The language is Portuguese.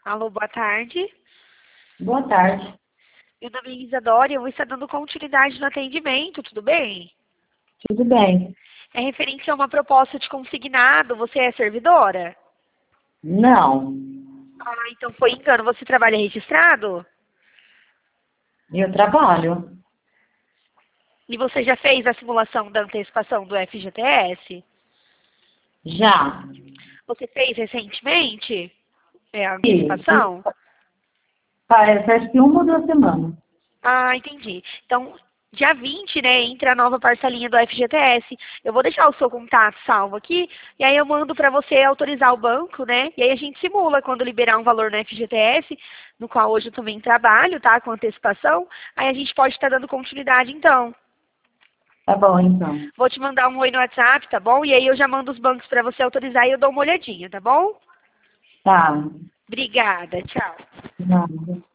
Alô, boa tarde. Boa tarde. Meu nome é Isadora e eu vou estar dando continuidade no atendimento, tudo bem? Tudo bem? É referente a uma proposta de consignado, você é servidora? Não. Ah, então foi engano. Você trabalha registrado? Eu trabalho. E você já fez a simulação da antecipação do FGTS? Já. Você fez recentemente a Fiz. antecipação? Parece que 1 ou 2 semanas. Ah, entendi. Então, dia 20, né, entra a nova parcelinha do FGTS. Eu vou deixar o seu contato salvo aqui, e aí eu mando para você autorizar o banco, né? E aí a gente simula quando liberar um valor no FGTS, no qual hoje eu também trabalho, tá? Com antecipação. Aí a gente pode estar dando continuidade, então. Tá bom, então. Vou te mandar um oi no WhatsApp, tá bom? E aí eu já mando os bancos para você autorizar e eu dou uma olhadinha, tá bom? Tá. Obrigada, tchau. Nada.